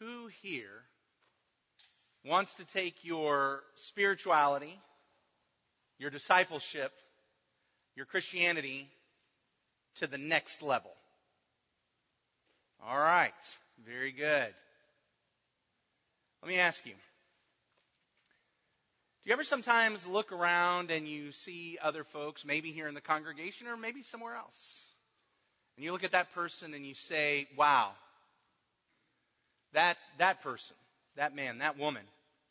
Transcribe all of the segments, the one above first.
Who here wants to take your spirituality, your discipleship, your Christianity to the next level? All right. Very good. Let me ask you. Do you ever sometimes look around and you see other folks, maybe here in the congregation or maybe somewhere else, and you look at that person and you say, wow, that person, that man, that woman,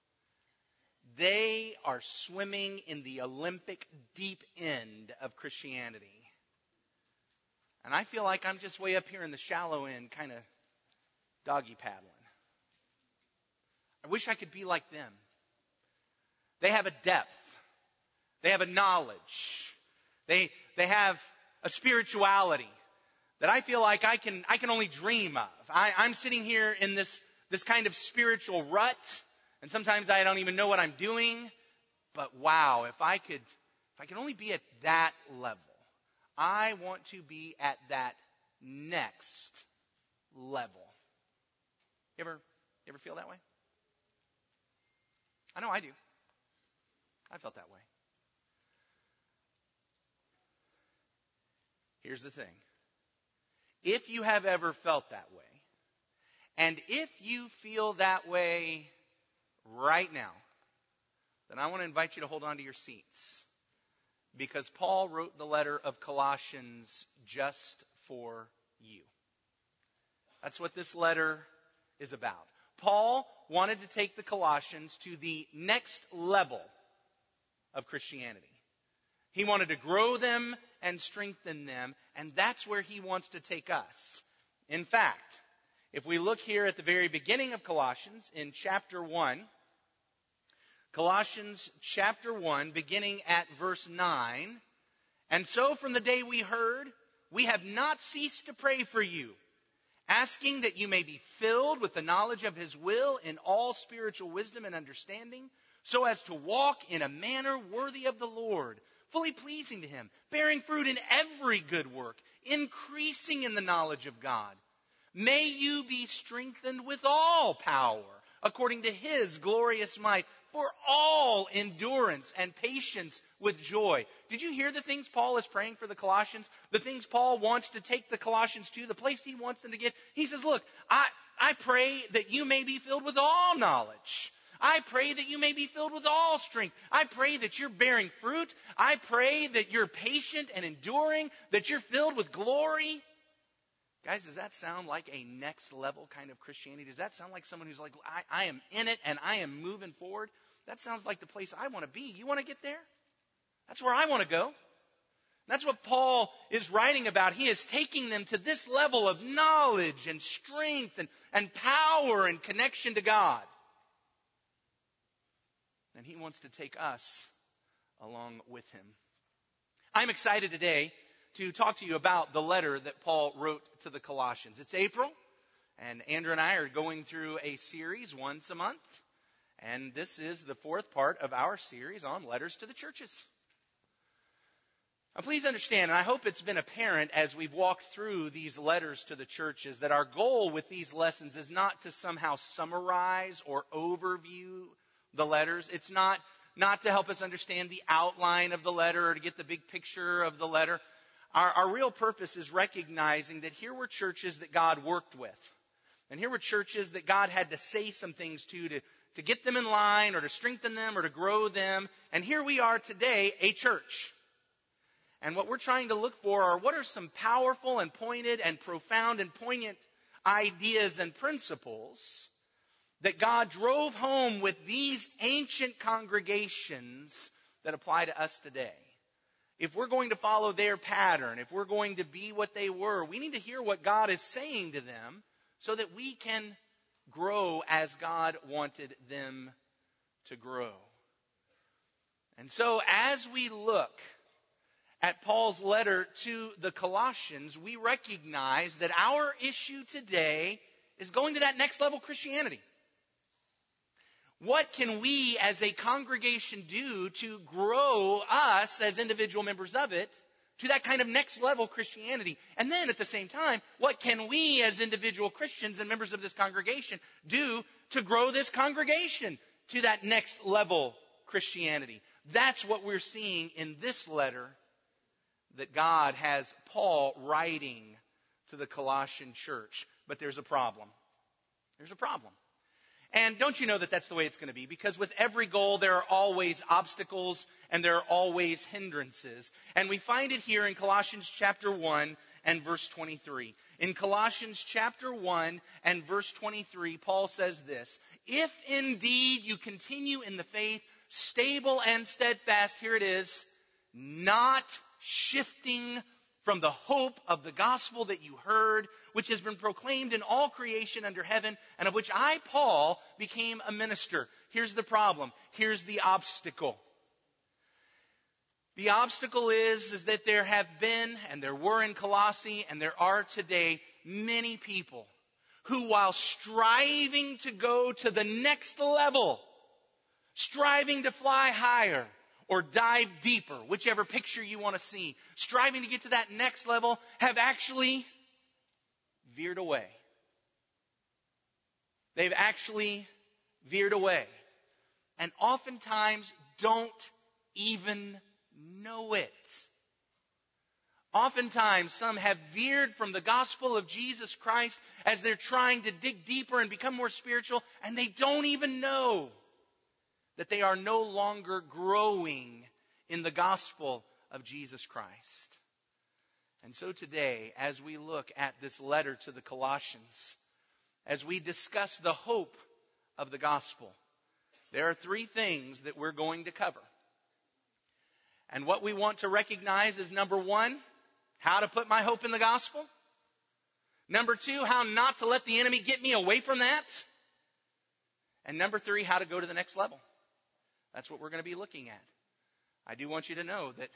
they are swimming in the Olympic deep end of Christianity. And I feel like I'm just way up here in the shallow end, kind of doggy paddling. I wish I could be like them. They have a depth. They have a knowledge. They have a spirituality that I feel like I can only dream of. I'm sitting here in this kind of spiritual rut, and sometimes I don't even know what I'm doing. But wow, if I could only be at that level. I want to be at that next level. You ever feel that way? I know I do. I felt that way. Here's the thing. If you have ever felt that way, and if you feel that way right now, then I want to invite you to hold on to your seats. Because Paul wrote the letter of Colossians just for you. That's what this letter is about. Paul wanted to take the Colossians to the next level of Christianity. He wanted to grow them and strengthen them, and that's where he wants to take us. In fact, if we look here at the very beginning of Colossians in chapter 1, Colossians chapter 1, beginning at verse 9, and so from the day we heard, we have not ceased to pray for you, asking that you may be filled with the knowledge of His will in all spiritual wisdom and understanding, so as to walk in a manner worthy of the Lord, fully pleasing to Him, bearing fruit in every good work, increasing in the knowledge of God. May you be strengthened with all power, according to His glorious might, for all endurance and patience with joy. Did you hear the things Paul is praying for the Colossians? The things Paul wants to take the Colossians to, the place he wants them to get. He says, look, I pray that you may be filled with all knowledge. I pray that you may be filled with all strength. I pray that you're bearing fruit. I pray that you're patient and enduring, that you're filled with glory. Guys, does that sound like a next level kind of Christianity? Does that sound like someone who's like, I am in it and I am moving forward? That sounds like the place I want to be. You want to get there? That's where I want to go. That's what Paul is writing about. He is taking them to this level of knowledge and strength and power and connection to God. And he wants to take us along with him. I'm excited today to talk to you about the letter that Paul wrote to the Colossians. It's April, and Andrew and I are going through a series once a month. And this is the fourth part of our series on letters to the churches. Now please understand, and I hope it's been apparent as we've walked through these letters to the churches, that our goal with these lessons is not to somehow summarize or overview the letters. It's not to help us understand the outline of the letter or to get the big picture of the letter. Our real purpose is recognizing that here were churches that God worked with. And here were churches that God had to say some things to get them in line or to strengthen them or to grow them. And here we are today, a church. And what we're trying to look for are what are some powerful and pointed and profound and poignant ideas and principles that God drove home with these ancient congregations that apply to us today. If we're going to follow their pattern, if we're going to be what they were, we need to hear what God is saying to them so that we can grow as God wanted them to grow. And so as we look at Paul's letter to the Colossians, we recognize that our issue today is going to that next level Christianity. What can we as a congregation do to grow us as individual members of it to that kind of next level Christianity? And then at the same time, what can we as individual Christians and members of this congregation do to grow this congregation to that next level Christianity? That's what we're seeing in this letter that God has Paul writing to the Colossian church. But there's a problem. There's a problem. And don't you know that that's the way it's going to be? Because with every goal, there are always obstacles and there are always hindrances. And we find it here in Colossians chapter 1 and verse 23. In Colossians chapter 1 and verse 23, Paul says this: "If indeed you continue in the faith, stable and steadfast," here it is, "not shifting from the hope of the gospel that you heard, which has been proclaimed in all creation under heaven, and of which I, Paul, became a minister." Here's the problem. Here's the obstacle. The obstacle is that there have been, and there were in Colossae, and there are today, many people who, while striving to go to the next level, striving to fly higher, or dive deeper, whichever picture you want to see, striving to get to that next level, have actually veered away. They've actually veered away. And oftentimes don't even know it. Oftentimes some have veered from the gospel of Jesus Christ as they're trying to dig deeper and become more spiritual, and they don't even know that they are no longer growing in the gospel of Jesus Christ. And so today, as we look at this letter to the Colossians, as we discuss the hope of the gospel, there are three things that we're going to cover. And what we want to recognize is, number one, how to put my hope in the gospel. Number two, how not to let the enemy get me away from that. And number three, how to go to the next level. That's what we're going to be looking at. I do want you to know that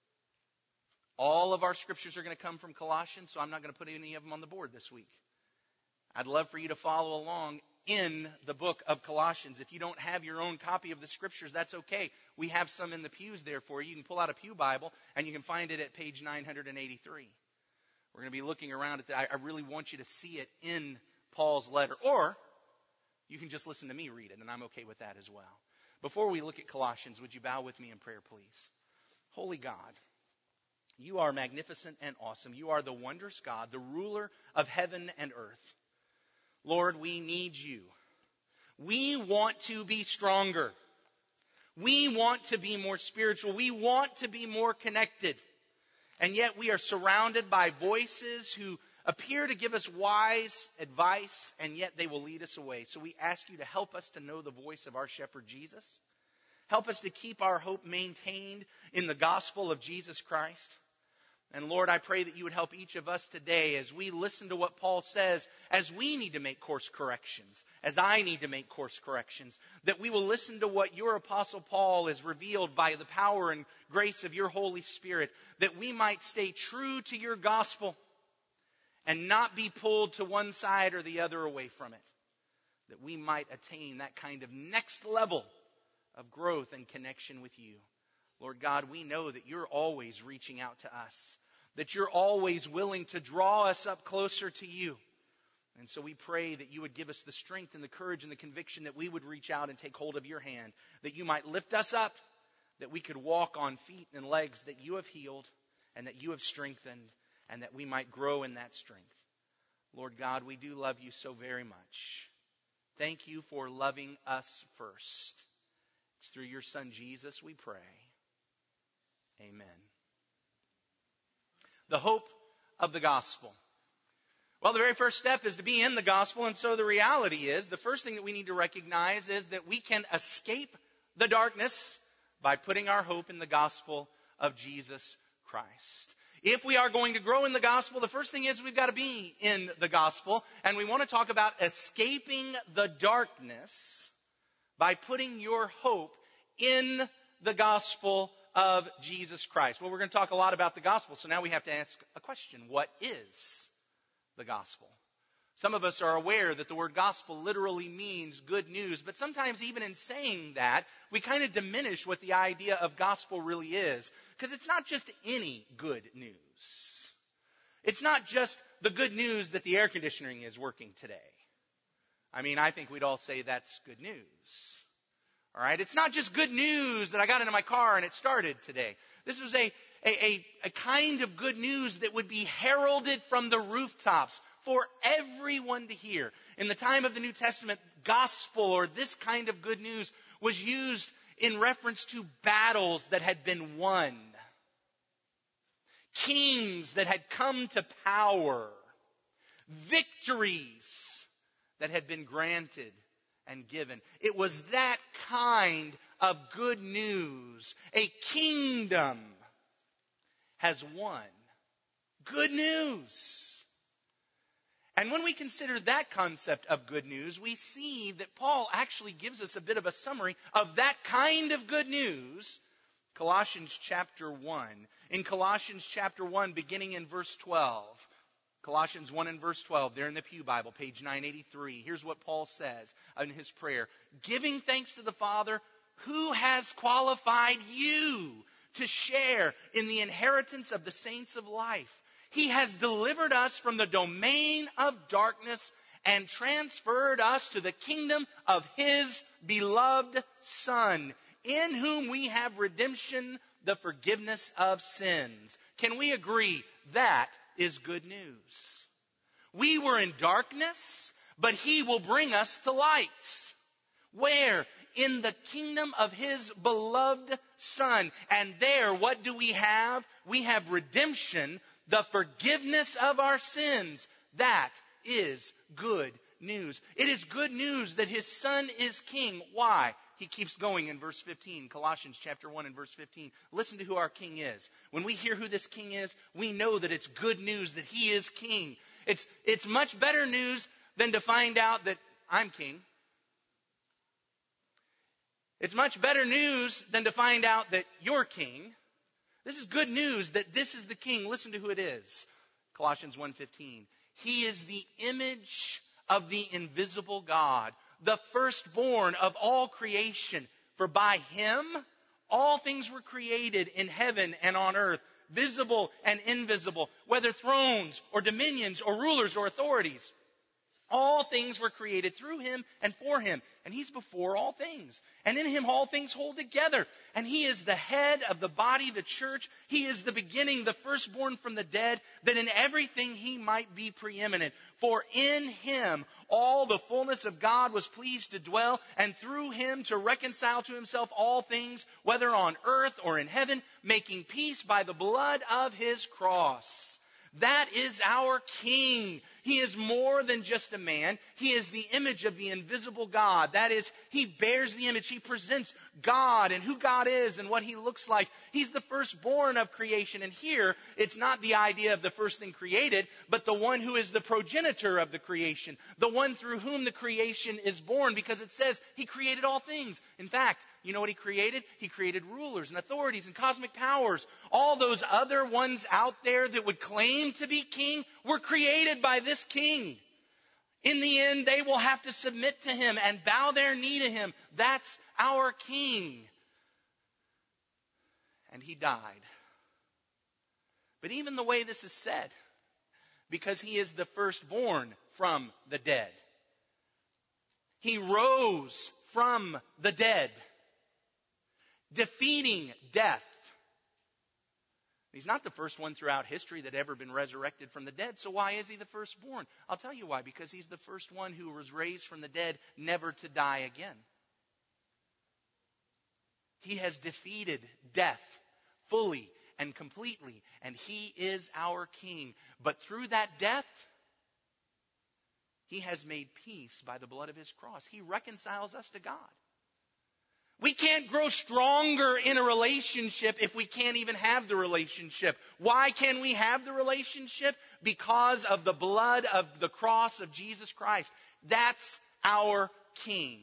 all of our scriptures are going to come from Colossians, so I'm not going to put any of them on the board this week. I'd love for you to follow along in the book of Colossians. If you don't have your own copy of the scriptures, that's okay. We have some in the pews there for you. You can pull out a pew Bible, and you can find it at page 983. We're going to be looking around at that. I really want you to see it in Paul's letter. Or you can just listen to me read it, and I'm okay with that as well. Before we look at Colossians, would you bow with me in prayer, please? Holy God, you are magnificent and awesome. You are the wondrous God, the ruler of heaven and earth. Lord, we need you. We want to be stronger. We want to be more spiritual. We want to be more connected. And yet we are surrounded by voices who appear to give us wise advice, and yet they will lead us away. So we ask you to help us to know the voice of our shepherd Jesus. Help us to keep our hope maintained in the gospel of Jesus Christ. And Lord, I pray that you would help each of us today as we listen to what Paul says, as we need to make course corrections, as I need to make course corrections, that we will listen to what your apostle Paul has revealed by the power and grace of your Holy Spirit, that we might stay true to your gospel and not be pulled to one side or the other away from it, that we might attain that kind of next level of growth and connection with you. Lord God, we know that you're always reaching out to us, that you're always willing to draw us up closer to you. And so we pray that you would give us the strength and the courage and the conviction that we would reach out and take hold of your hand, that you might lift us up, that we could walk on feet and legs that you have healed and that you have strengthened, and that we might grow in that strength. Lord God, we do love you so very much. Thank you for loving us first. It's through your Son Jesus we pray. Amen. The hope of the gospel. Well, the very first step is to be in the gospel, and so the reality is, the first thing that we need to recognize is that we can escape the darkness by putting our hope in the gospel of Jesus Christ. If we are going to grow in the gospel, the first thing is we've got to be in the gospel. And we want to talk about escaping the darkness by putting your hope in the gospel of Jesus Christ. Well, we're going to talk a lot about the gospel. So now we have to ask a question. What is the gospel? Some of us are aware that the word gospel literally means good news, but sometimes even in saying that, we kind of diminish what the idea of gospel really is. Because it's not just any good news. It's not just the good news that the air conditioning is working today. I mean, I think we'd all say that's good news. All right? It's not just good news that I got into my car and it started today. This was a kind of good news that would be heralded from the rooftops for everyone to hear. In the time of the New Testament, gospel or this kind of good news was used in reference to battles that had been won, kings that had come to power, victories that had been granted and given. It was that kind of good news. A kingdom has won. Good news. And when we consider that concept of good news, we see that Paul actually gives us a bit of a summary of that kind of good news. Colossians chapter 1. In Colossians chapter 1, beginning in verse 12. Colossians 1 and verse 12, there in the Pew Bible, page 983. Here's what Paul says in his prayer. Giving thanks to the Father who has qualified you to share in the inheritance of the saints of life. He has delivered us from the domain of darkness and transferred us to the kingdom of His beloved Son, in whom we have redemption, the forgiveness of sins. Can we agree that is good news? We were in darkness, but He will bring us to light. Where? In the kingdom of His beloved Son. And there, what do we have? We have redemption, the forgiveness of our sins. That is good news. It is good news that His Son is King. Why? He keeps going in verse 15, Colossians chapter 1 and verse 15. Listen to who our King is. When we hear who this King is, we know that it's good news that He is King. It's much better news than to find out that I'm King. It's much better news than to find out that you're King. This is good news that this is the King. Listen to who it is. Colossians 1:15. He is the image of the invisible God, the firstborn of all creation. For by Him all things were created in heaven and on earth, visible and invisible, whether thrones or dominions or rulers or authorities. All things were created through Him and for Him. And He's before all things. And in Him all things hold together. And He is the head of the body, the church. He is the beginning, the firstborn from the dead, that in everything He might be preeminent. For in Him all the fullness of God was pleased to dwell, and through Him to reconcile to Himself all things, whether on earth or in heaven, making peace by the blood of His cross. That is our King. He is more than just a man. He is the image of the invisible God. That is, He bears the image. He presents God and who God is and what He looks like. He's the firstborn of creation. And here, it's not the idea of the first thing created, but the one who is the progenitor of the creation. The one through whom the creation is born, because it says He created all things. In fact, you know what He created? He created rulers and authorities and cosmic powers. All those other ones out there that would claim to be king were created by this King. In the end, they will have to submit to Him and bow their knee to Him. That's our King. And He died. But even the way this is said, because He is the firstborn from the dead, He rose from the dead, defeating death. He's not the first one throughout history that ever been resurrected from the dead. So why is He the firstborn? I'll tell you why. Because He's the first one who was raised from the dead, never to die again. He has defeated death fully and completely. And He is our King. But through that death, He has made peace by the blood of His cross. He reconciles us to God. We can't grow stronger in a relationship if we can't even have the relationship. Why can we have the relationship? Because of the blood of the cross of Jesus Christ. That's our King.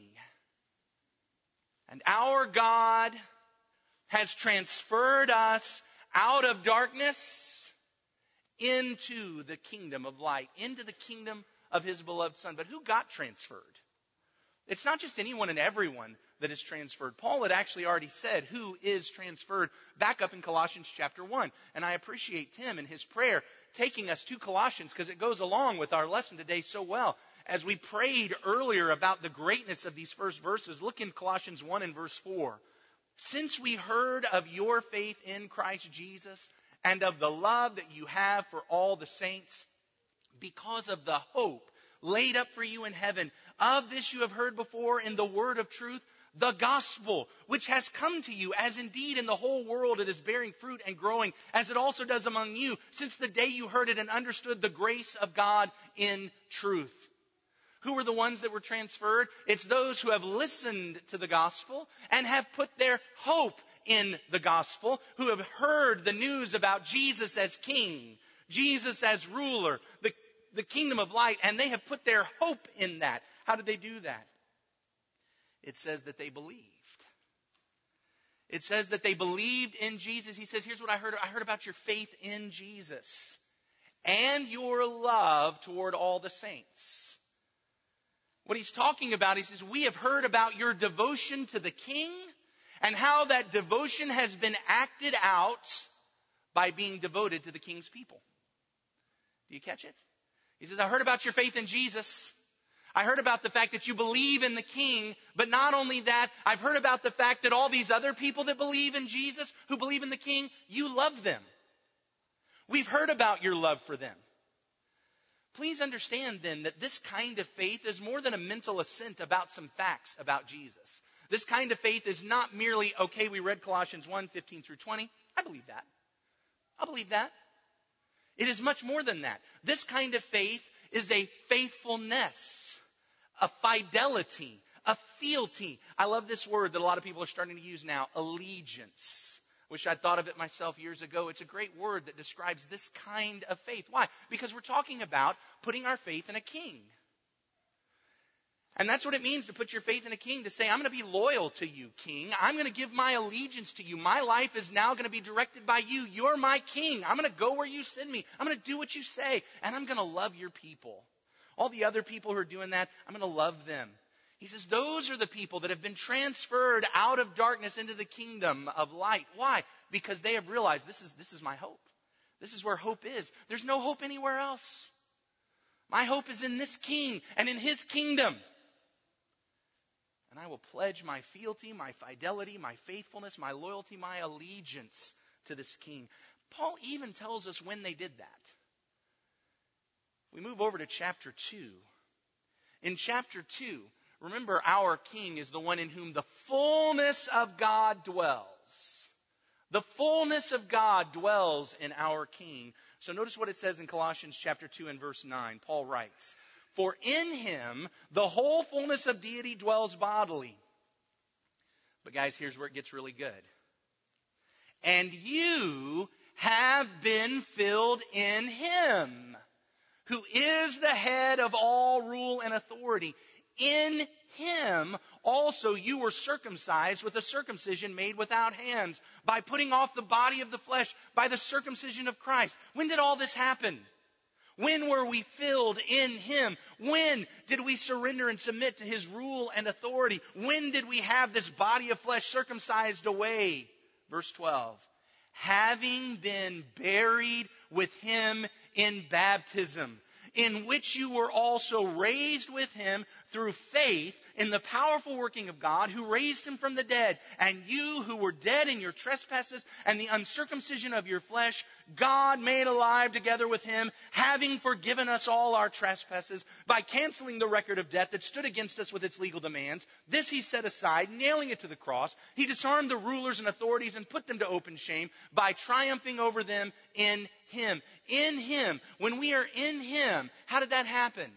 And our God has transferred us out of darkness into the kingdom of light, into the kingdom of his beloved Son. But who got transferred? It's not just anyone and everyone that is transferred. Paul had actually already said who is transferred back up in Colossians chapter 1. And I appreciate Tim and his prayer taking us to Colossians because it goes along with our lesson today so well. As we prayed earlier about the greatness of these first verses, look in Colossians 1 and verse 4. Since we heard of your faith in Christ Jesus and of the love that you have for all the saints, because of the hope laid up for you in heaven, of this you have heard before in the word of truth, the gospel, which has come to you, as indeed in the whole world it is bearing fruit and growing, as it also does among you, since the day you heard it and understood the grace of God in truth. Who were the ones that were transferred? It's those who have listened to the gospel and have put their hope in the gospel, who have heard the news about Jesus as king, Jesus as ruler, the kingdom of light, and they have put their hope in that. How did they do that? It says that they believed. It says that they believed in Jesus. He says, here's what I heard. I heard about your faith in Jesus and your love toward all the saints. What he's talking about, he says, we have heard about your devotion to the King and how that devotion has been acted out by being devoted to the King's people. Do you catch it? He says, I heard about your faith in Jesus. I heard about the fact that you believe in the King, but not only that, I've heard about the fact that all these other people that believe in Jesus, who believe in the King, you love them. We've heard about your love for them. Please understand then that this kind of faith is more than a mental assent about some facts about Jesus. This kind of faith is not merely, okay, we read Colossians 1, 15 through 20. I believe that. I believe that. It is much more than that. This kind of faith is a faithfulness, a fidelity, a fealty. I love this word that a lot of people are starting to use now, allegiance. Wish I'd thought of it myself years ago. It's a great word that describes this kind of faith. Why? Because we're talking about putting our faith in a king. And that's what it means to put your faith in a king, to say, I'm going to be loyal to you, king. I'm going to give my allegiance to you. My life is now going to be directed by you. You're my king. I'm going to go where you send me. I'm going to do what you say. And I'm going to love your people. All the other people who are doing that, I'm going to love them. He says, those are the people that have been transferred out of darkness into the kingdom of light. Why? Because they have realized this is my hope. This is where hope is. There's no hope anywhere else. My hope is in this king and in his kingdom. And I will pledge my fealty, my fidelity, my faithfulness, my loyalty, my allegiance to this king. Paul even tells us when they did that. We move over to chapter 2. In chapter 2, remember, our king is the one in whom the fullness of God dwells. The fullness of God dwells in our king. So notice what it says in Colossians chapter 2 and verse 9. Paul writes, for in him the whole fullness of deity dwells bodily. But guys, here's where it gets really good. And you have been filled in him, who is the head of all rule and authority. In him also you were circumcised with a circumcision made without hands, by putting off the body of the flesh by the circumcision of Christ. When did all this happen? When were we filled in him? When did we surrender and submit to his rule and authority? When did we have this body of flesh circumcised away? Verse 12. Having been buried with him in baptism, in which you were also raised with him through faith in the powerful working of God who raised him from the dead. And you who were dead in your trespasses and the uncircumcision of your flesh, God made alive together with him, having forgiven us all our trespasses by canceling the record of debt that stood against us with its legal demands. This he set aside, nailing it to the cross. He disarmed the rulers and authorities and put them to open shame by triumphing over them in him. In him. When we are in him, how did that happen?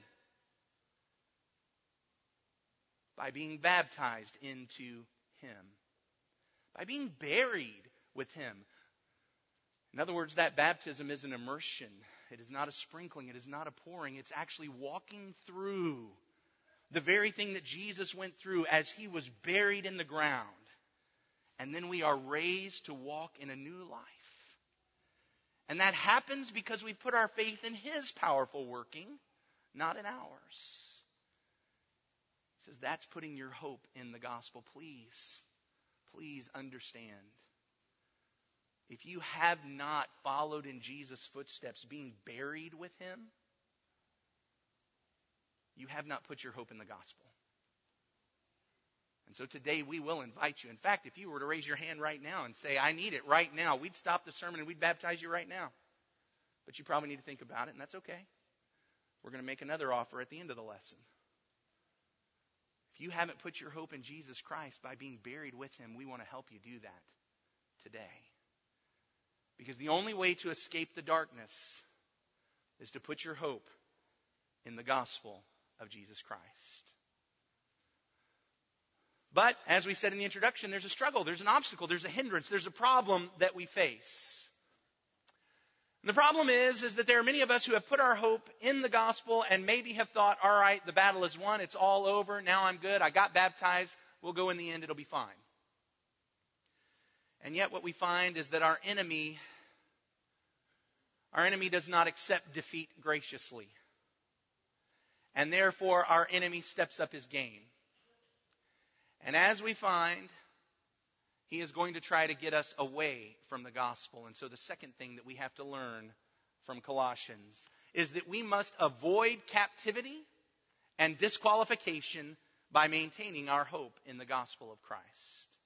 By being baptized into him. By being buried with him. In other words, that baptism is an immersion. It is not a sprinkling. It is not a pouring. It's actually walking through the very thing that Jesus went through as he was buried in the ground. And then we are raised to walk in a new life. And that happens because we've put our faith in his powerful working, not in ours. He says that's putting your hope in the gospel. Please understand. If you have not followed in Jesus' footsteps, being buried with him, you have not put your hope in the gospel. And so today we will invite you. In fact, if you were to raise your hand right now and say, I need it right now, we'd stop the sermon and we'd baptize you right now. But you probably need to think about it, and that's okay. We're going to make another offer at the end of the lesson. If you haven't put your hope in Jesus Christ by being buried with him, we want to help you do that today. Because the only way to escape the darkness is to put your hope in the gospel of Jesus Christ. But, as we said in the introduction, there's a struggle, there's an obstacle, there's a hindrance, there's a problem that we face. And the problem is that there are many of us who have put our hope in the gospel and maybe have thought, all right, the battle is won, it's all over, now I'm good, I got baptized, we'll go in the end, it'll be fine. And yet what we find is that our enemy does not accept defeat graciously. And therefore our enemy steps up his game. And as we find, he is going to try to get us away from the gospel. And so the second thing that we have to learn from Colossians is that we must avoid captivity and disqualification by maintaining our hope in the gospel of Christ.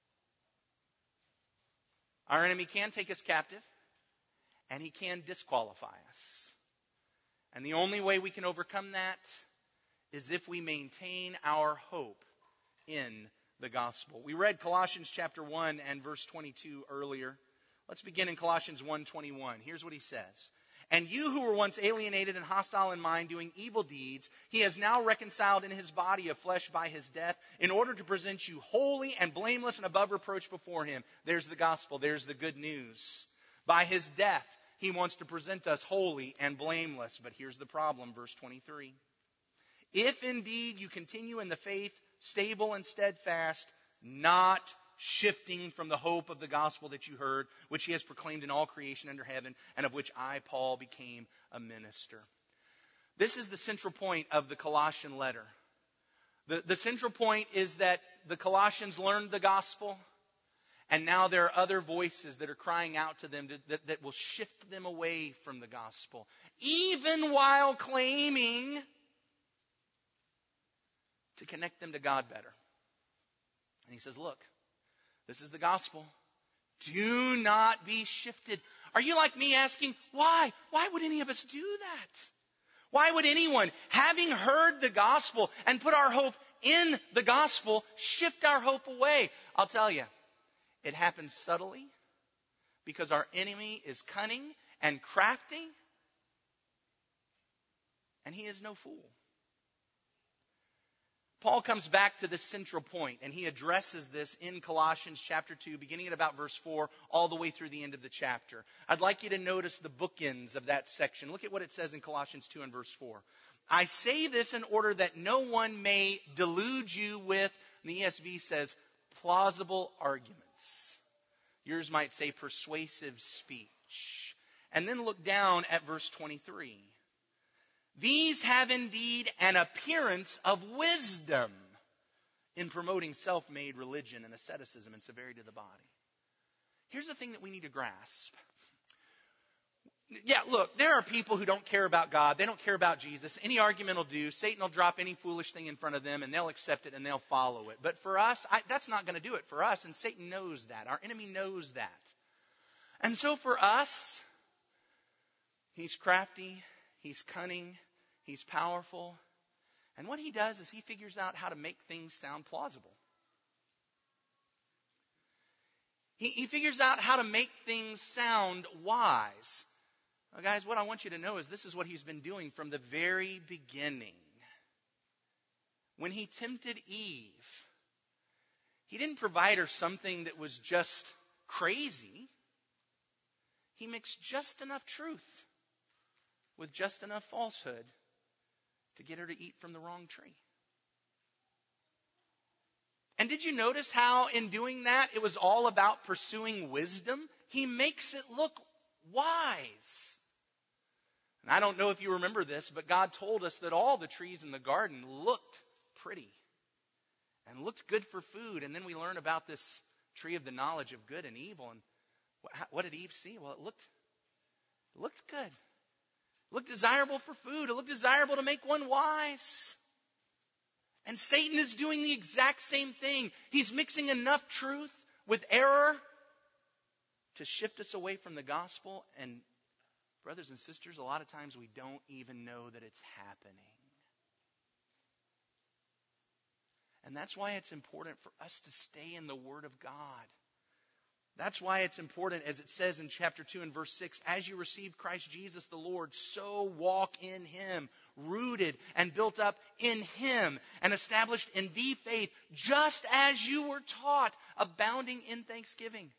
Our enemy can take us captive, and he can disqualify us. And the only way we can overcome that is if we maintain our hope in the gospel. We read Colossians chapter 1 and verse 22 earlier. Let's begin in Colossians 1:21. Here's what he says. And you who were once alienated and hostile in mind, doing evil deeds, he has now reconciled in his body of flesh by his death, in order to present you holy and blameless and above reproach before him. There's the gospel. There's the good news. By his death, he wants to present us holy and blameless. But here's the problem, verse 23. If indeed you continue in the faith, stable and steadfast, not shifting from the hope of the gospel that you heard, which he has proclaimed in all creation under heaven, and of which I, Paul, became a minister. This is the central point of the Colossian letter. The central point is that the Colossians learned the gospel, and now there are other voices that are crying out to them that will shift them away from the gospel, even while claiming to connect them to God better. And he says, look, this is the gospel. Do not be shifted. Are you like me asking, why? Why would any of us do that? Why would anyone, having heard the gospel and put our hope in the gospel, shift our hope away? I'll tell you, it happens subtly because our enemy is cunning and crafty, and he is no fool. Paul comes back to this central point, and he addresses this in Colossians chapter 2, beginning at about verse 4, all the way through the end of the chapter. I'd like you to notice the bookends of that section. Look at what it says in Colossians 2 and verse 4. I say this in order that no one may delude you with, and the ESV says, plausible arguments. Yours might say persuasive speech. And then look down at verse 23. These have indeed an appearance of wisdom in promoting self-made religion and asceticism and severity of the body. Here's the thing that we need to grasp. Yeah, look, there are people who don't care about God. They don't care about Jesus. Any argument will do. Satan will drop any foolish thing in front of them, and they'll accept it and they'll follow it. But for us, that's not going to do it for us, and Satan knows that. Our enemy knows that. And so for us, he's crafty, he's cunning, he's powerful. And what he does is he figures out how to make things sound plausible. He figures out how to make things sound wise. Now, guys, what I want you to know is this is what he's been doing from the very beginning. When he tempted Eve, he didn't provide her something that was just crazy. He mixed just enough truth with just enough falsehood to get her to eat from the wrong tree. And did you notice how in doing that it was all about pursuing wisdom? He makes it look wise. And I don't know if you remember this, but God told us that all the trees in the garden looked pretty and looked good for food. And then we learn about this tree of the knowledge of good and evil. And what did Eve see? Well, it looked good. It looked desirable for food. It looked desirable to make one wise. And Satan is doing the exact same thing. He's mixing enough truth with error to shift us away from the gospel. And brothers and sisters, a lot of times we don't even know that it's happening. And that's why it's important for us to stay in the Word of God. That's why it's important, as it says in chapter 2 and verse 6, as you received Christ Jesus the Lord, so walk in Him, rooted and built up in Him, and established in the faith, just as you were taught, abounding in thanksgiving.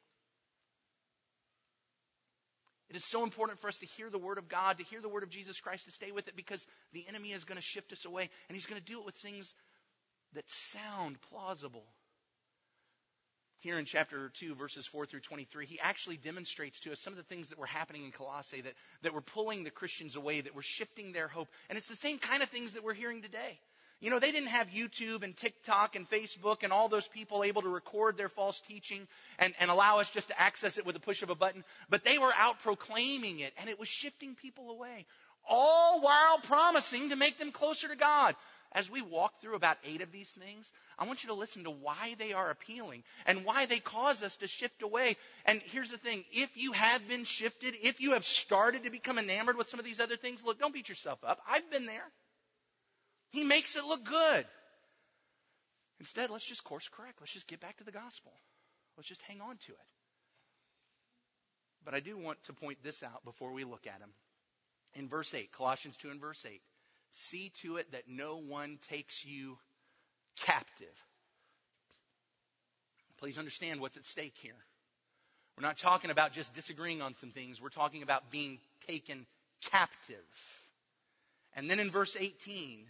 It is so important for us to hear the Word of God, to hear the Word of Jesus Christ, to stay with it, because the enemy is going to shift us away, and he's going to do it with things that sound plausible. Here in chapter 2, verses 4 through 23, he actually demonstrates to us some of the things that were happening in Colossae that were pulling the Christians away, that were shifting their hope. And it's the same kind of things that we're hearing today. You know, they didn't have YouTube and TikTok and Facebook and all those people able to record their false teaching and allow us just to access it with a push of a button. But they were out proclaiming it, and it was shifting people away, all while promising to make them closer to God. As we walk through about 8 of these things, I want you to listen to why they are appealing and why they cause us to shift away. And here's the thing. If you have been shifted, if you have started to become enamored with some of these other things, look, don't beat yourself up. I've been there. He makes it look good. Instead, let's just course correct. Let's just get back to the gospel. Let's just hang on to it. But I do want to point this out before we look at him. In verse 8, Colossians 2 and verse 8. See to it that no one takes you captive. Please understand what's at stake here. We're not talking about just disagreeing on some things. We're talking about being taken captive. And then in verse 18,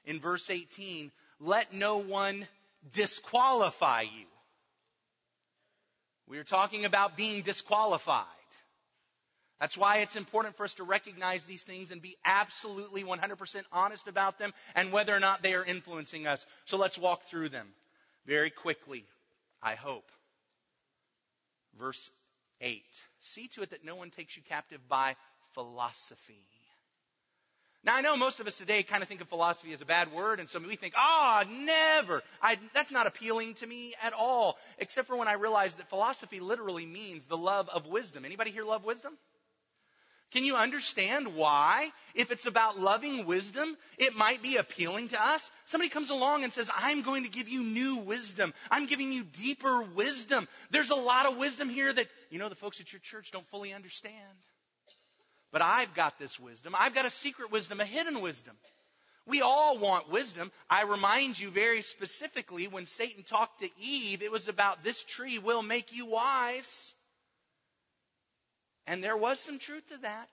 let no one disqualify you. We are talking about being disqualified. That's why it's important for us to recognize these things and be absolutely 100% honest about them and whether or not they are influencing us. So let's walk through them very quickly, I hope. Verse 8. See to it that no one takes you captive by philosophy. Now, I know most of us today kind of think of philosophy as a bad word, and so we think, never. That's not appealing to me at all, except for when I realize that philosophy literally means the love of wisdom. Anybody here love wisdom? Can you understand why, if it's about loving wisdom, it might be appealing to us? Somebody comes along and says, I'm going to give you new wisdom. I'm giving you deeper wisdom. There's a lot of wisdom here that, the folks at your church don't fully understand. But I've got this wisdom. I've got a secret wisdom, a hidden wisdom. We all want wisdom. I remind you very specifically, when Satan talked to Eve, it was about this tree will make you wise. And there was some truth to that.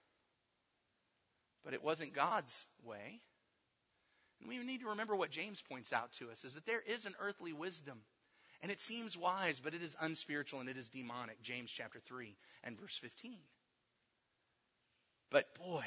But it wasn't God's way. And we need to remember what James points out to us, is that there is an earthly wisdom. And it seems wise, but it is unspiritual and it is demonic. James chapter 3 and verse 15. But boy,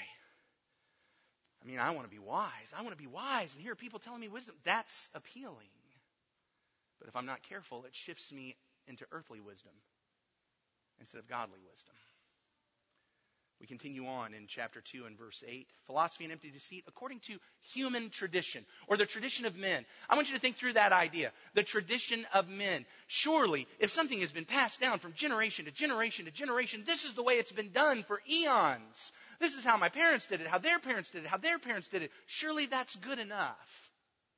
I want to be wise. I want to be wise and hear people telling me wisdom. That's appealing. But if I'm not careful, it shifts me into earthly wisdom instead of godly wisdom. We continue on in chapter 2 and verse 8. Philosophy and empty deceit according to human tradition, or the tradition of men. I want you to think through that idea. The tradition of men. Surely, if something has been passed down from generation to generation to generation, this is the way it's been done for eons. This is how my parents did it, how their parents did it, how their parents did it. Surely that's good enough.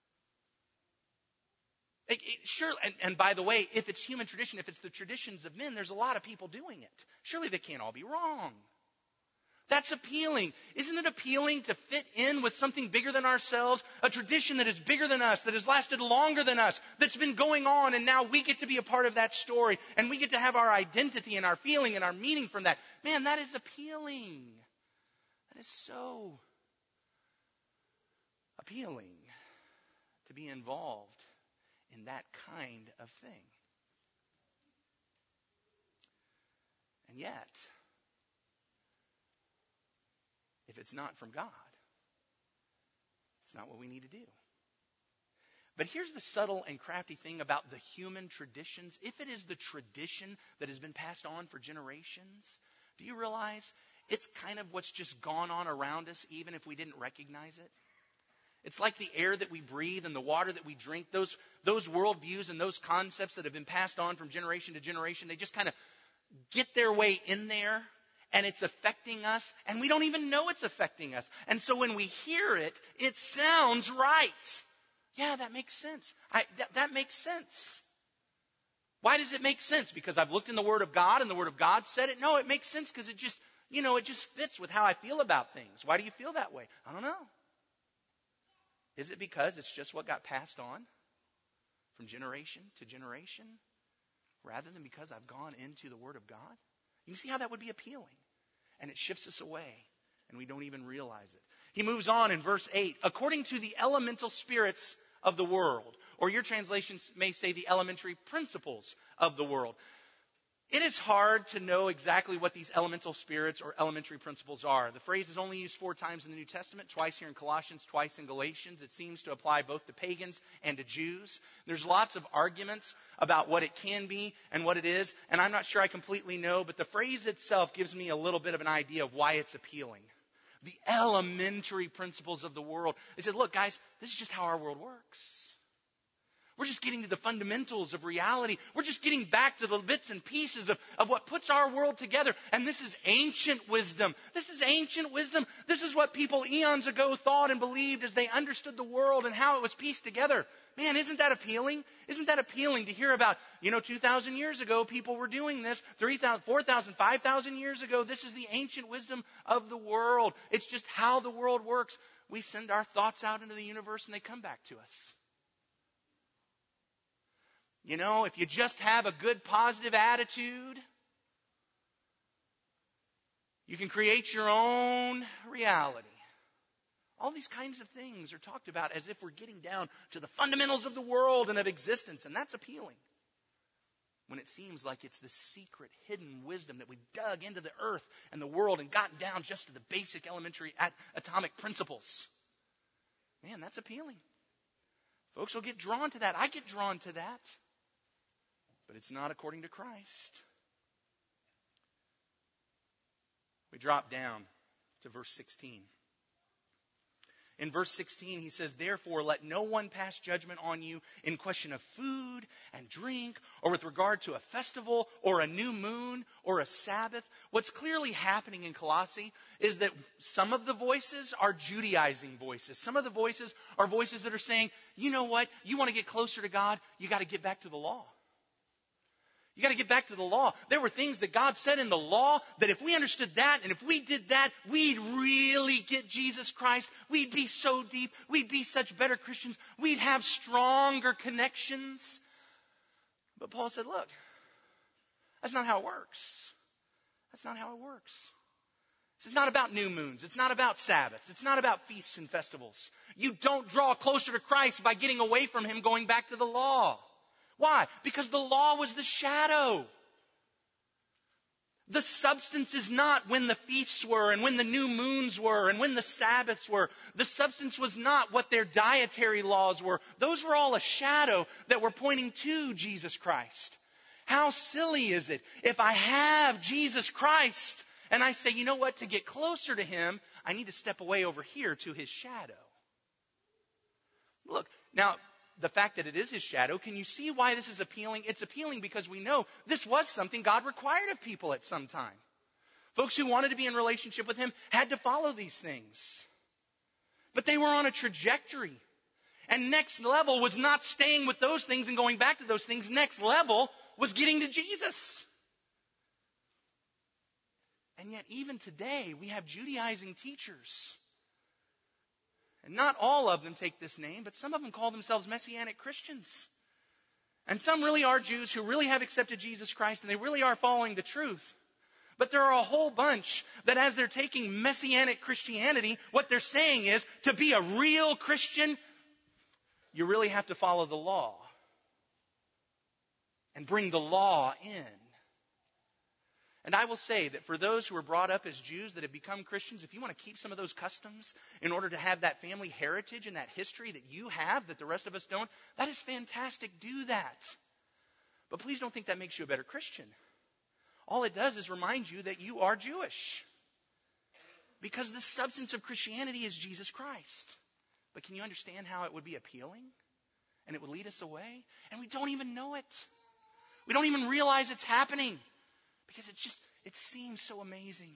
And by the way, if it's human tradition, if it's the traditions of men, there's a lot of people doing it. Surely they can't all be wrong. That's appealing. Isn't it appealing to fit in with something bigger than ourselves? A tradition that is bigger than us, that has lasted longer than us, that's been going on, and now we get to be a part of that story, and we get to have our identity and our feeling and our meaning from that. Man, that is appealing. That is so appealing to be involved in that kind of thing. And yet, if if it's not from God, it's not what we need to do. But here's the subtle and crafty thing about the human traditions. If it is the tradition that has been passed on for generations, do you realize it's kind of what's just gone on around us even if we didn't recognize it? It's like the air that we breathe and the water that we drink. Those worldviews and those concepts that have been passed on from generation to generation, they just kind of get their way in there, and it's affecting us, and we don't even know it's affecting us. And so when we hear it, it sounds right. Yeah, that makes sense. That makes sense. Why does it make sense? Because I've looked in the Word of God and the Word of God said it? No, it makes sense because it just fits with how I feel about things. Why do you feel that way? I don't know. Is it because it's just what got passed on from generation to generation rather than because I've gone into the Word of God? You can see how that would be appealing. And it shifts us away, and we don't even realize it. He moves on in verse 8. According to the elemental spirits of the world, or your translations may say the elementary principles of the world. It is hard to know exactly what these elemental spirits or elementary principles are. The phrase is only used 4 times in the New Testament, twice here in Colossians, twice in Galatians. It seems to apply both to pagans and to Jews. There's lots of arguments about what it can be and what it is, and I'm not sure I completely know, but the phrase itself gives me a little bit of an idea of why it's appealing. The elementary principles of the world. They said, look, guys, this is just how our world works. We're just getting to the fundamentals of reality. We're just getting back to the bits and pieces of what puts our world together. And this is ancient wisdom. This is ancient wisdom. This is what people eons ago thought and believed as they understood the world and how it was pieced together. Man, isn't that appealing? Isn't that appealing to hear about, 2,000 years ago, people were doing this. 3,000, 4,000, 5,000 years ago, this is the ancient wisdom of the world. It's just how the world works. We send our thoughts out into the universe and they come back to us. If you just have a good, positive attitude, you can create your own reality. All these kinds of things are talked about as if we're getting down to the fundamentals of the world and of existence, and that's appealing. When it seems like it's the secret, hidden wisdom that we've dug into the earth and the world and gotten down just to the basic elementary atomic principles. Man, that's appealing. Folks will get drawn to that. I get drawn to that. But it's not according to Christ. We drop down to verse 16. In verse 16, he says, therefore, let no one pass judgment on you in question of food and drink, or with regard to a festival, or a new moon, or a Sabbath. What's clearly happening in Colossae is that some of the voices are Judaizing voices. Some of the voices are voices that are saying, you know what? You want to get closer to God? You got to get back to the law. You got to get back to the law. There were things that God said in the law that if we understood that and if we did that, we'd really get Jesus Christ. We'd be so deep. We'd be such better Christians. We'd have stronger connections. But Paul said, look, that's not how it works. That's not how it works. This is not about new moons. It's not about Sabbaths. It's not about feasts and festivals. You don't draw closer to Christ by getting away from Him, going back to the law. Why? Because the law was the shadow. The substance is not when the feasts were and when the new moons were and when the Sabbaths were. The substance was not what their dietary laws were. Those were all a shadow that were pointing to Jesus Christ. How silly is it if I have Jesus Christ and I say, you know what, to get closer to Him, I need to step away over here to His shadow. Look, now, the fact that it is His shadow, can you see why this is appealing? It's appealing because we know this was something God required of people at some time. Folks who wanted to be in relationship with Him had to follow these things. But they were on a trajectory. And next level was not staying with those things and going back to those things. Next level was getting to Jesus. And yet even today we have Judaizing teachers. And not all of them take this name, but some of them call themselves Messianic Christians. And some really are Jews who really have accepted Jesus Christ and they really are following the truth. But there are a whole bunch that as they're taking Messianic Christianity, what they're saying is, to be a real Christian, you really have to follow the law. And bring the law in. And I will say that for those who are brought up as Jews that have become Christians, if you want to keep some of those customs in order to have that family heritage and that history that you have that the rest of us don't, that is fantastic. Do that. But please don't think that makes you a better Christian. All it does is remind you that you are Jewish. Because the substance of Christianity is Jesus Christ. But can you understand how it would be appealing? And it would lead us away? And we don't even know it. We don't even realize it's happening. Because it seems so amazing.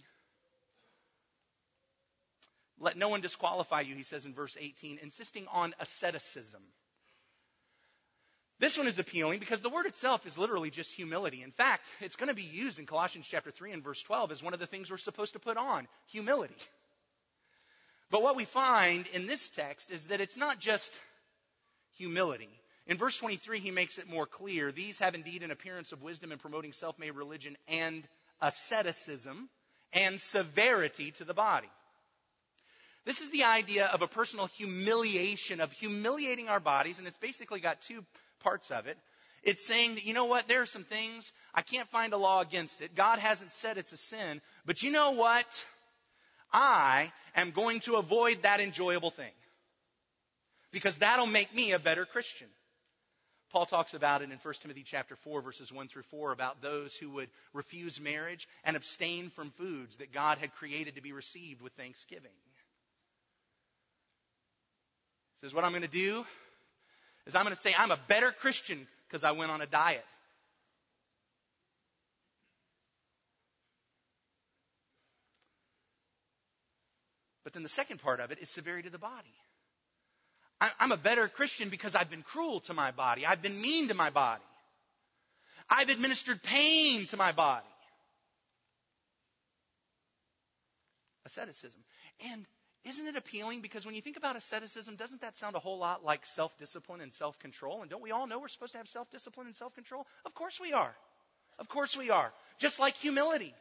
Let no one disqualify you, he says in verse 18, insisting on asceticism. This one is appealing because the word itself is literally just humility. In fact, it's going to be used in Colossians chapter 3 and verse 12 as one of the things we're supposed to put on, humility. But what we find in this text is that it's not just humility. In verse 23, he makes it more clear. These have indeed an appearance of wisdom in promoting self-made religion and asceticism and severity to the body. This is the idea of a personal humiliation, of humiliating our bodies, and it's basically got two parts of it. It's saying that, you know what, there are some things, I can't find a law against it. God hasn't said it's a sin, but you know what? I am going to avoid that enjoyable thing because that'll make me a better Christian. Paul talks about it in 1 Timothy chapter 4, verses 1 through 4, about those who would refuse marriage and abstain from foods that God had created to be received with thanksgiving. He says, what I'm going to do is I'm going to say I'm a better Christian because I went on a diet. But then the second part of it is severity to the body. I'm a better Christian because I've been cruel to my body. I've been mean to my body. I've administered pain to my body. Asceticism. And isn't it appealing? Because when you think about asceticism, doesn't that sound a whole lot like self-discipline and self-control? And don't we all know we're supposed to have self-discipline and self-control? Of course we are. Of course we are. Just like humility.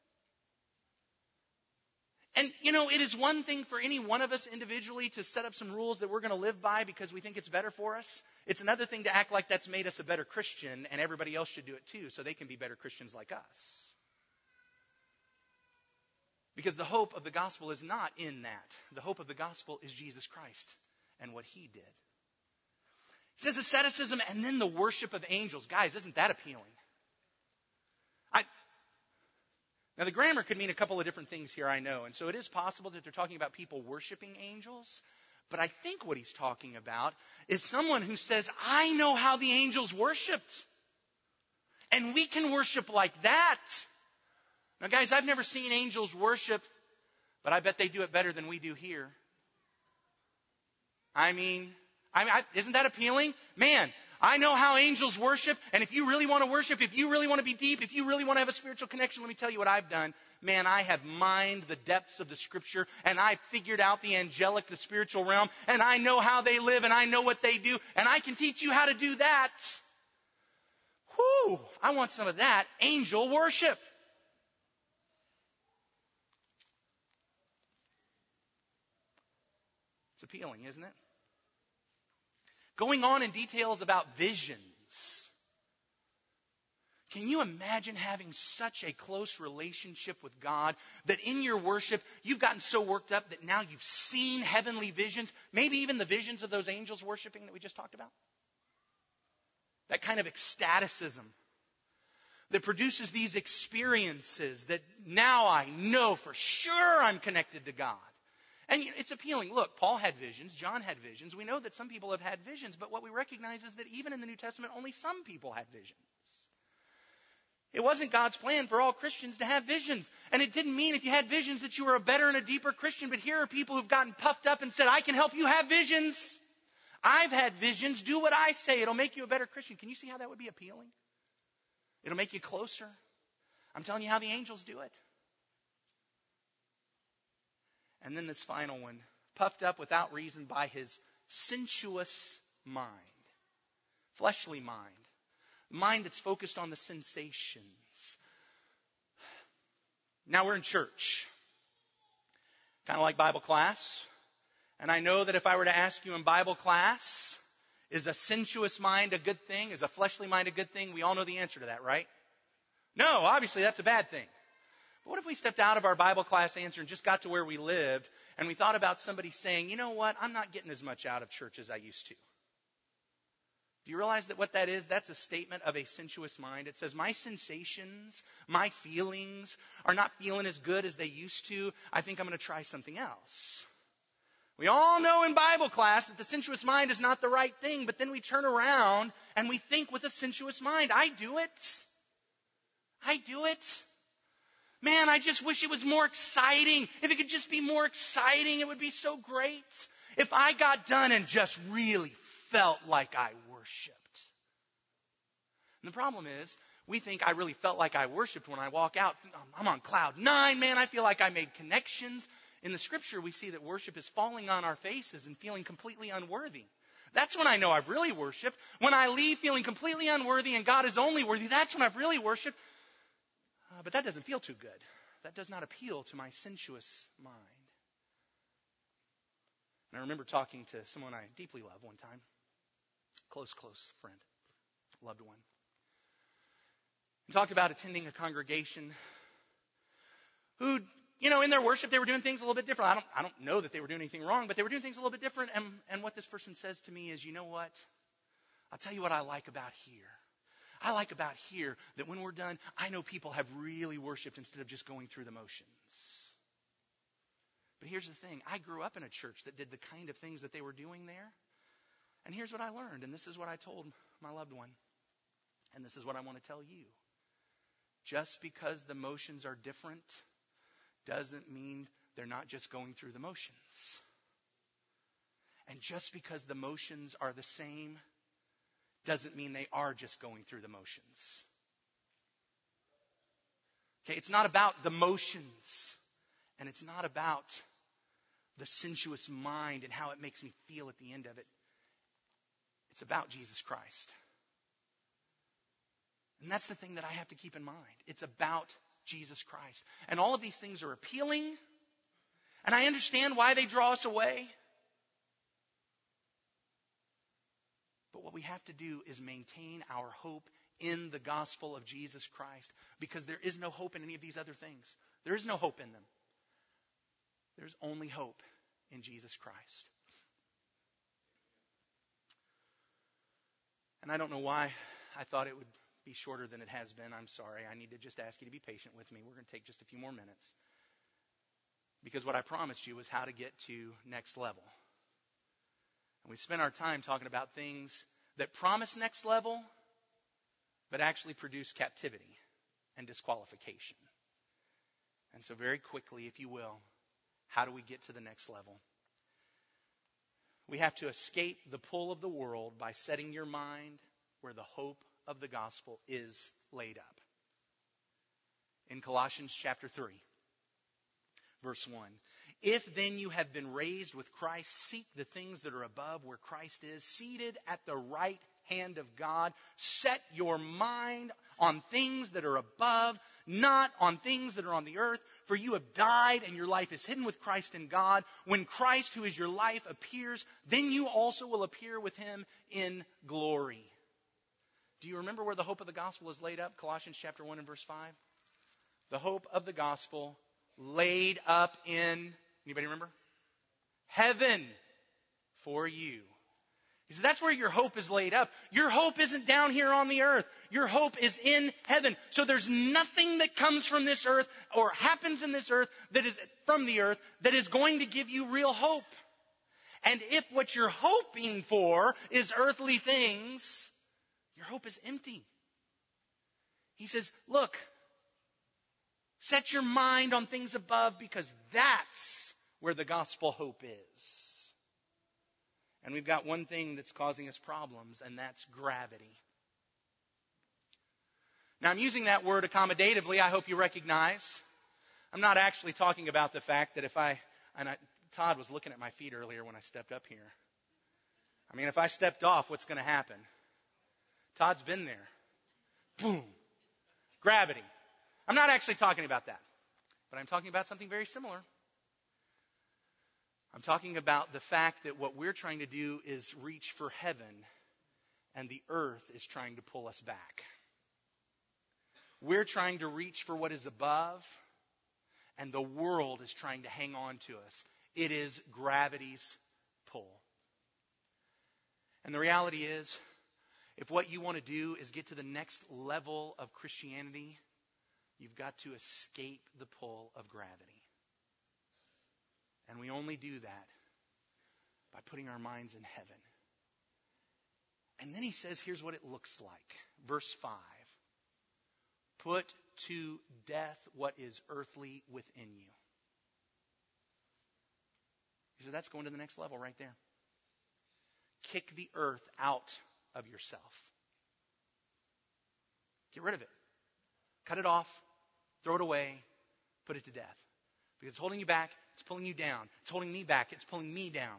And, you know, it is one thing for any one of us individually to set up some rules that we're going to live by because we think it's better for us. It's another thing to act like that's made us a better Christian and everybody else should do it too so they can be better Christians like us. Because the hope of the gospel is not in that. The hope of the gospel is Jesus Christ and what he did. He says asceticism and then the worship of angels. Guys, isn't that appealing? Now, the grammar could mean a couple of different things here, I know. And so it is possible that they're talking about people worshiping angels. But I think what he's talking about is someone who says, I know how the angels worshiped. And we can worship like that. Now, guys, I've never seen angels worship, but I bet they do it better than we do here. I mean, isn't that appealing? Man, I know how angels worship, and if you really want to worship, if you really want to be deep, if you really want to have a spiritual connection, let me tell you what I've done. Man, I have mined the depths of the Scripture, and I've figured out the angelic, the spiritual realm, and I know how they live, and I know what they do, and I can teach you how to do that. Whew, I want some of that angel worship. It's appealing, isn't it? Going on in details about visions. Can you imagine having such a close relationship with God that in your worship you've gotten so worked up that now you've seen heavenly visions, maybe even the visions of those angels worshiping that we just talked about? That kind of ecstaticism that produces these experiences that now I know for sure I'm connected to God. And it's appealing. Look, Paul had visions. John had visions. We know that some people have had visions. But what we recognize is that even in the New Testament, only some people had visions. It wasn't God's plan for all Christians to have visions. And it didn't mean if you had visions that you were a better and a deeper Christian. But here are people who've gotten puffed up and said, I can help you have visions. I've had visions. Do what I say. It'll make you a better Christian. Can you see how that would be appealing? It'll make you closer. I'm telling you how the angels do it. And then this final one, puffed up without reason by his sensuous mind, fleshly mind that's focused on the sensations. Now we're in church, kind of like Bible class. And I know that if I were to ask you in Bible class, is a sensuous mind a good thing? Is a fleshly mind a good thing? We all know the answer to that, right? No, obviously that's a bad thing. But what if we stepped out of our Bible class answer and just got to where we lived and we thought about somebody saying, you know what, I'm not getting as much out of church as I used to. Do you realize that what that is? That's a statement of a sensuous mind. It says, my sensations, my feelings are not feeling as good as they used to. I think I'm going to try something else. We all know in Bible class that the sensuous mind is not the right thing, but then we turn around and we think with a sensuous mind. I do it. I do it. Man, I just wish it was more exciting. If it could just be more exciting, it would be so great. If I got done and just really felt like I worshiped. And the problem is, we think I really felt like I worshiped when I walk out. I'm on cloud 9, man. I feel like I made connections. In the scripture, we see that worship is falling on our faces and feeling completely unworthy. That's when I know I've really worshiped. When I leave feeling completely unworthy and God is only worthy, that's when I've really worshiped. But that doesn't feel too good. That does not appeal to my sensuous mind. And I remember talking to someone I deeply love one time. Close friend. Loved one. We talked about attending a congregation who, in their worship, they were doing things a little bit different. I don't know that they were doing anything wrong, but they were doing things a little bit different. And what this person says to me is, you know what? I'll tell you what I like about here. I like about here that when we're done, I know people have really worshiped instead of just going through the motions. But here's the thing. I grew up in a church that did the kind of things that they were doing there. And here's what I learned, and this is what I told my loved one. And this is what I want to tell you. Just because the motions are different doesn't mean they're not just going through the motions. And just because the motions are the same doesn't mean they are just going through the motions. Okay, it's not about the motions. And it's not about the sensuous mind and how it makes me feel at the end of it. It's about Jesus Christ. And that's the thing that I have to keep in mind. It's about Jesus Christ. And all of these things are appealing. And I understand why they draw us away. But what we have to do is maintain our hope in the gospel of Jesus Christ. Because there is no hope in any of these other things. There is no hope in them. There's only hope in Jesus Christ. And I don't know why I thought it would be shorter than it has been. I'm sorry. I need to just ask you to be patient with me. We're going to take just a few more minutes. Because what I promised you was how to get to next level. And we spent our time talking about things that promise next level, but actually produce captivity and disqualification. And so very quickly, if you will, how do we get to the next level? We have to escape the pull of the world by setting your mind where the hope of the gospel is laid up. In Colossians chapter 3, verse 1. If then you have been raised with Christ, seek the things that are above where Christ is, seated at the right hand of God. Set your mind on things that are above, not on things that are on the earth. For you have died and your life is hidden with Christ in God. When Christ, who is your life, appears, then you also will appear with him in glory. Do you remember where the hope of the gospel is laid up? Colossians chapter 1 and verse 5. The hope of the gospel laid up in, anybody remember? Heaven for you. He said, that's where your hope is laid up. Your hope isn't down here on the earth. Your hope is in heaven. So there's nothing that comes from this earth or happens in this earth that is from the earth that is going to give you real hope. And if what you're hoping for is earthly things, your hope is empty. He says, look, set your mind on things above because that's where the gospel hope is. And we've got one thing that's causing us problems, and that's gravity. Now, I'm using that word accommodatively, I hope you recognize. I'm not actually talking about the fact that Todd was looking at my feet earlier when I stepped up here. I mean, if I stepped off, what's going to happen? Todd's been there. Boom. Gravity. I'm not actually talking about that, but I'm talking about something very similar. I'm talking about the fact that what we're trying to do is reach for heaven, and the earth is trying to pull us back. We're trying to reach for what is above, and the world is trying to hang on to us. It is gravity's pull. And the reality is, if what you want to do is get to the next level of Christianity, you've got to escape the pull of gravity. And we only do that by putting our minds in heaven. And then he says, here's what it looks like. Verse 5. Put to death what is earthly within you. He said, that's going to the next level right there. Kick the earth out of yourself. Get rid of it. Cut it off. Throw it away. Put it to death. Because it's holding you back. It's pulling you down. It's holding me back. It's pulling me down.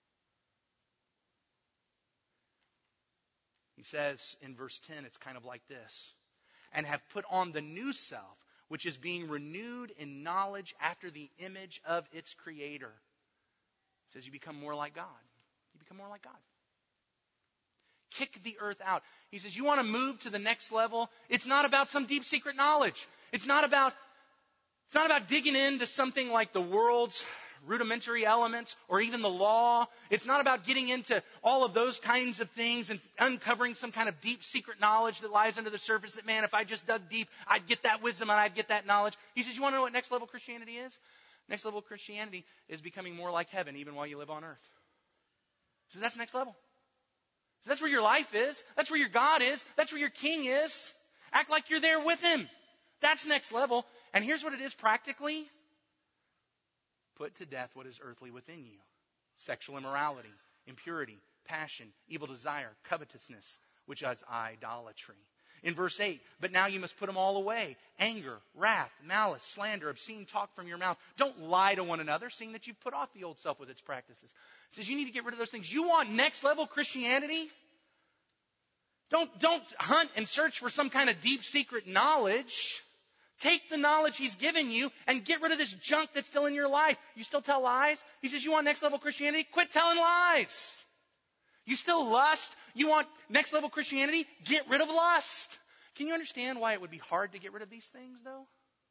He says in verse 10, it's kind of like this. And have put on the new self, which is being renewed in knowledge after the image of its creator. He says you become more like God. You become more like God. Kick the earth out. He says you want to move to the next level. It's not about some deep secret knowledge. It's not about digging into something like the world's rudimentary elements or even the law. It's not about getting into all of those kinds of things and uncovering some kind of deep secret knowledge that lies under the surface that, man, if I just dug deep, I'd get that wisdom and I'd get that knowledge. He says, you want to know what next level Christianity is? Next level Christianity is becoming more like heaven even while you live on earth. So that's next level. So that's where your life is. That's where your God is. That's where your King is. Act like you're there with Him. That's next level. And here's what it is practically. Put to death what is earthly within you. Sexual immorality, impurity, passion, evil desire, covetousness, which is idolatry. In verse 8, but now you must put them all away. Anger, wrath, malice, slander, obscene talk from your mouth. Don't lie to one another, seeing that you've put off the old self with its practices. It says you need to get rid of those things. You want next level Christianity? Don't hunt and search for some kind of deep secret knowledge. Take the knowledge He's given you and get rid of this junk that's still in your life. You still tell lies? He says, you want next level Christianity? Quit telling lies. You still lust? You want next level Christianity? Get rid of lust. Can you understand why it would be hard to get rid of these things, though?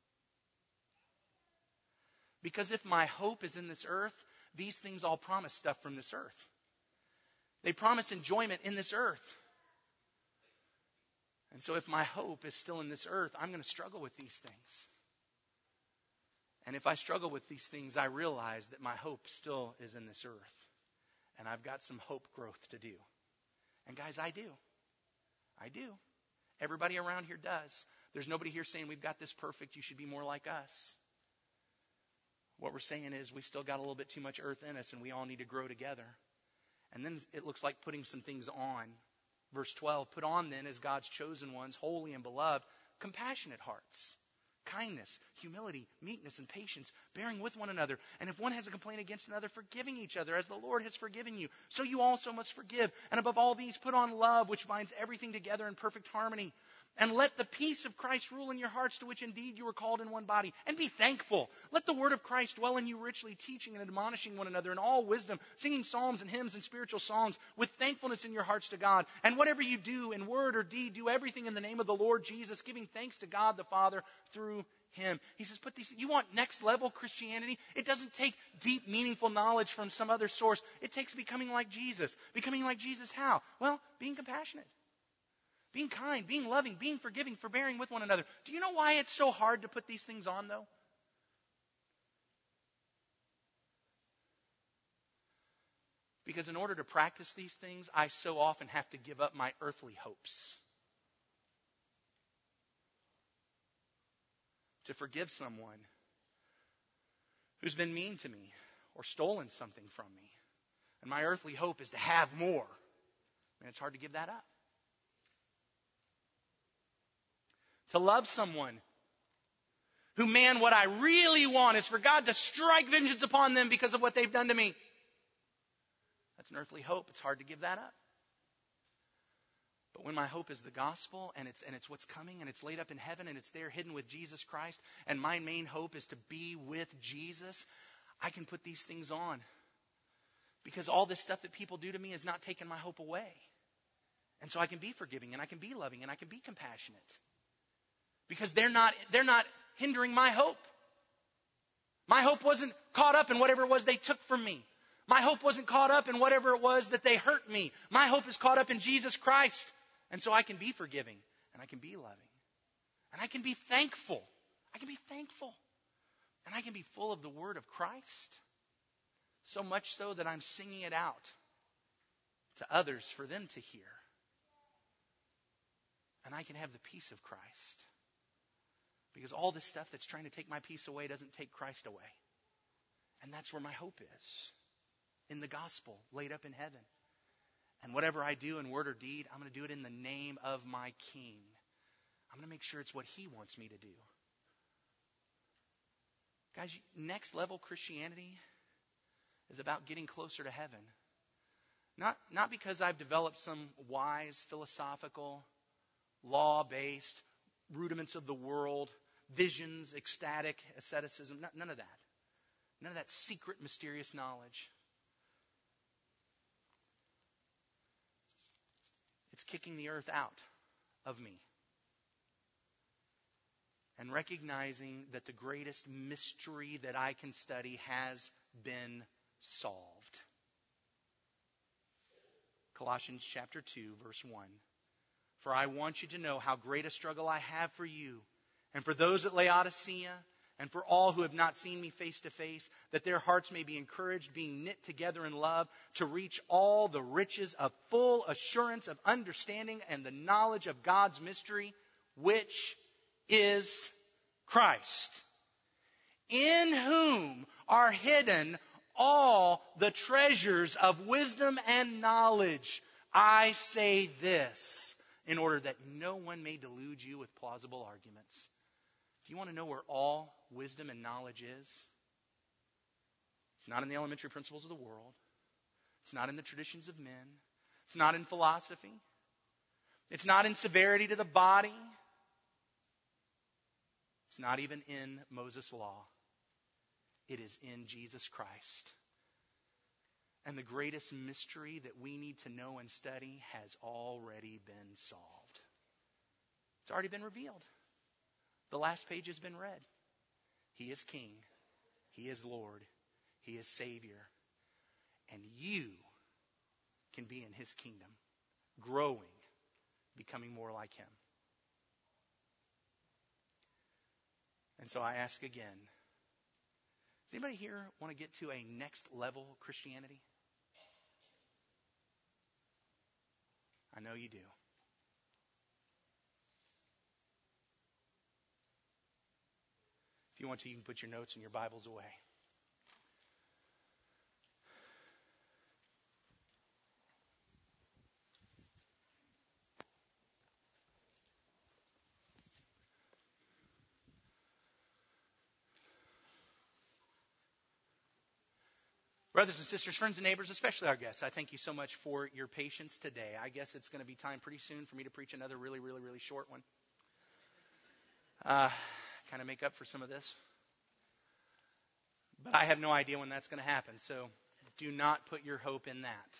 Because if my hope is in this earth, these things all promise stuff from this earth. They promise enjoyment in this earth. And so if my hope is still in this earth, I'm going to struggle with these things. And if I struggle with these things, I realize that my hope still is in this earth. And I've got some hope growth to do. And guys, I do. I do. Everybody around here does. There's nobody here saying we've got this perfect, you should be more like us. What we're saying is we still got a little bit too much earth in us and we all need to grow together. And then it looks like putting some things on. Verse 12, put on then as God's chosen ones, holy and beloved, compassionate hearts, kindness, humility, meekness, and patience, bearing with one another. And if one has a complaint against another, forgiving each other as the Lord has forgiven you. So you also must forgive. And above all these, put on love, which binds everything together in perfect harmony. And let the peace of Christ rule in your hearts, to which indeed you were called in one body. And be thankful. Let the word of Christ dwell in you richly, teaching and admonishing one another in all wisdom, singing psalms and hymns and spiritual songs with thankfulness in your hearts to God. And whatever you do in word or deed, do everything in the name of the Lord Jesus, giving thanks to God the Father through Him. He says, you want next level Christianity? It doesn't take deep, meaningful knowledge from some other source. It takes becoming like Jesus. Becoming like Jesus how? Well, being compassionate. Being kind, being loving, being forgiving, forbearing with one another. Do you know why it's so hard to put these things on, though? Because in order to practice these things, I so often have to give up my earthly hopes. To forgive someone who's been mean to me or stolen something from me. And my earthly hope is to have more. And it's hard to give that up. To love someone who, man, what I really want is for God to strike vengeance upon them because of what they've done to me. That's an earthly hope. It's hard to give that up. But when my hope is the gospel and it's what's coming and it's laid up in heaven and it's there hidden with Jesus Christ, and my main hope is to be with Jesus, I can put these things on. Because all this stuff that people do to me is not taking my hope away. And so I can be forgiving and I can be loving and I can be compassionate. Because they're not hindering my hope. My hope wasn't caught up in whatever it was they took from me. My hope wasn't caught up in whatever it was that they hurt me. My hope is caught up in Jesus Christ. And so I can be forgiving, and I can be loving, and I can be thankful. I can be thankful. And I can be full of the word of Christ. So much so that I'm singing it out to others for them to hear. And I can have the peace of Christ. Because all this stuff that's trying to take my peace away doesn't take Christ away. And that's where my hope is. In the gospel, laid up in heaven. And whatever I do in word or deed, I'm going to do it in the name of my King. I'm going to make sure it's what He wants me to do. Guys, next level Christianity is about getting closer to heaven. Not because I've developed some wise, philosophical, law-based, rudiments of the world, visions, ecstatic asceticism. None of that. None of that secret, mysterious knowledge. It's kicking the earth out of me. And recognizing that the greatest mystery that I can study has been solved. Colossians chapter 2, verse 1. For I want you to know how great a struggle I have for you, and for those at Laodicea, and for all who have not seen me face to face, that their hearts may be encouraged, being knit together in love, to reach all the riches of full assurance of understanding and the knowledge of God's mystery, which is Christ, in whom are hidden all the treasures of wisdom and knowledge. I say this in order that no one may delude you with plausible arguments. Do you want to know where all wisdom and knowledge is? It's not in the elementary principles of the world. It's not in the traditions of men. It's not in philosophy. It's not in severity to the body. It's not even in Moses' law. It is in Jesus Christ. And the greatest mystery that we need to know and study has already been solved. It's already been revealed. The last page has been read. He is King. He is Lord. He is Savior. And you can be in His kingdom, growing, becoming more like Him. And so I ask again, does anybody here want to get to a next level Christianity? I know you do. If you want to, you can put your notes and your Bibles away. Brothers and sisters, friends and neighbors, especially our guests, I thank you so much for your patience today. I guess it's going to be time pretty soon for me to preach another really short one. Kind of make up for some of this. But I have no idea when that's going to happen, so do not put your hope in that.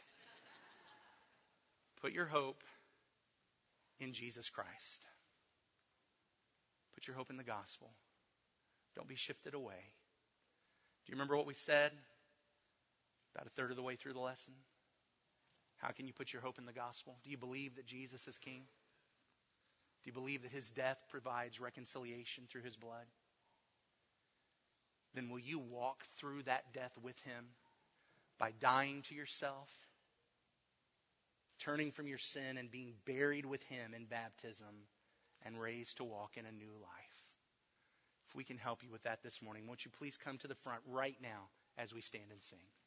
Put your hope in Jesus Christ. Put your hope in the gospel. Don't be shifted away. Do you remember what we said about a third of the way through the lesson? How can you put your hope in the gospel? Do you believe that Jesus is King? Do you believe that His death provides reconciliation through His blood? Then will you walk through that death with Him by dying to yourself, turning from your sin and being buried with Him in baptism and raised to walk in a new life? If we can help you with that this morning, won't you please come to the front right now as we stand and sing?